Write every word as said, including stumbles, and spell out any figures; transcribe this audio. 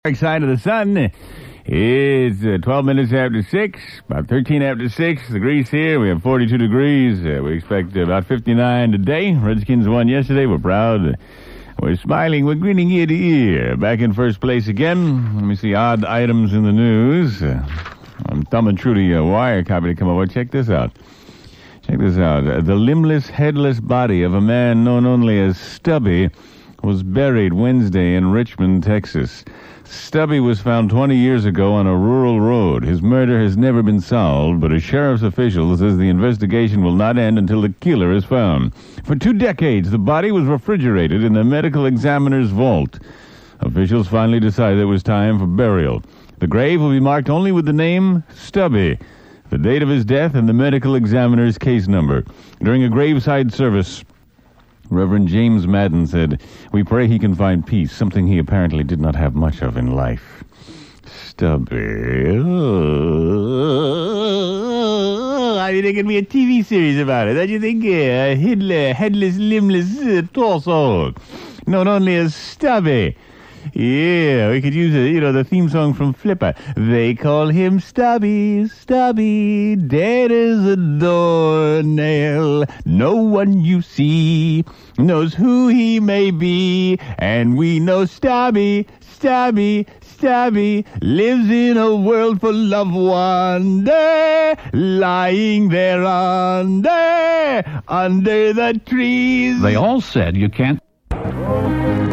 Dark side of the sun. It's uh, twelve minutes after six, about thirteen after six degrees here. We have forty-two degrees. Uh, we expect uh, about fifty-nine today. Redskins won yesterday. We're proud. We're smiling. We're grinning ear to ear. Back in first place again. Let me see odd items in the news. Uh, I'm thumbing through the uh, wire copy to come over. Check this out. Check this out. Uh, the limbless, headless body of a man known only as Stubby was buried Wednesday in Richmond, Texas. Stubby was found twenty years ago on a rural road. His murder has never been solved, but a sheriff's official says the investigation will not end until the killer is found. For two decades, the body was refrigerated in the medical examiner's vault. Officials finally decided it was time for burial. The grave will be marked only with the name Stubby, the date of his death, and the medical examiner's case number. During a graveside service, Reverend James Madden said, "We pray he can find peace, something he apparently did not have much of in life." Stubby. Oh, I mean, there could be a T V series about it. Don't you think? Uh, headless, headless, limbless uh, torso. Known only as Stubby. Yeah, we could use, a, you know, the theme song from Flipper. They call him Stubby, Stubby, dead as a doornail. No one you see knows who he may be, and we know Stubby, Stubby, Stubby lives in a world full of wonder, lying there under, under the trees. They all said you can't...